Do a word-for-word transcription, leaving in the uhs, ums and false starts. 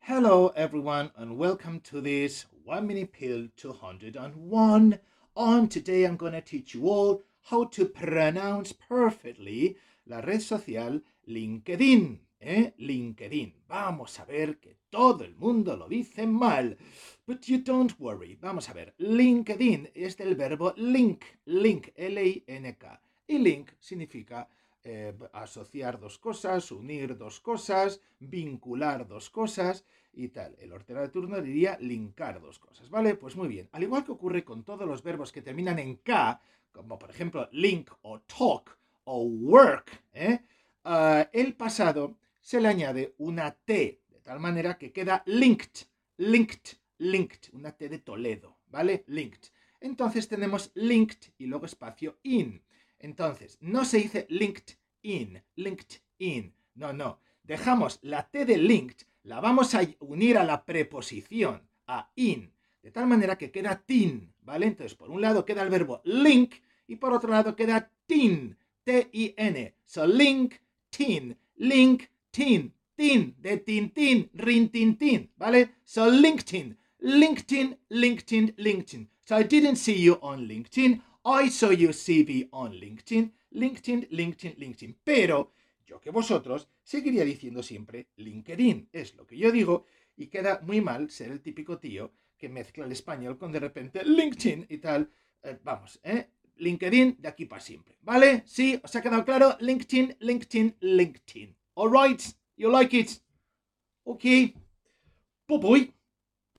Hello, everyone, and welcome to this One Minute Pill two hundred one. On today, I'm going to teach you all how to pronounce perfectly la red social LinkedIn. ¿eh? LinkedIn. Vamos a ver que todo el mundo lo dice mal. But you don't worry. Vamos a ver. LinkedIn es del verbo link. Link. L I N K. Y link significa eh, asociar dos cosas, unir dos cosas, vincular dos cosas y tal. El hortera de turno diría linkar dos cosas, ¿vale? Pues muy bien. Al igual que ocurre con todos los verbos que terminan en K, como por ejemplo link o talk o work, ¿eh? uh, el pasado se le añade una T, de tal manera que queda linked, linked, linked, una T de Toledo, ¿vale? Linked. Entonces tenemos linked y luego espacio in. Entonces, no se dice linked in, linked in, no, no. Dejamos la T de linked, la vamos a unir a la preposición, a in, de tal manera que queda tin, ¿vale? Entonces, por un lado queda el verbo link y por otro lado queda tin, T I N. So, link, tin, link, tin, tin, de tintín, rin, tin, tin, ¿vale? So, LinkedIn, LinkedIn, LinkedIn, LinkedIn. So, I didn't see you on LinkedIn. I saw your C V on LinkedIn, LinkedIn, LinkedIn, LinkedIn. Pero yo que vosotros seguiría diciendo siempre LinkedIn. Es lo que yo digo y queda muy mal ser el típico tío que mezcla el español con de repente LinkedIn y tal. Eh, vamos, ¿eh? LinkedIn de aquí para siempre. ¿Vale? ¿Sí? ¿Os ha quedado claro? LinkedIn, LinkedIn, LinkedIn. All right? You like it? Okay. Bye-bye.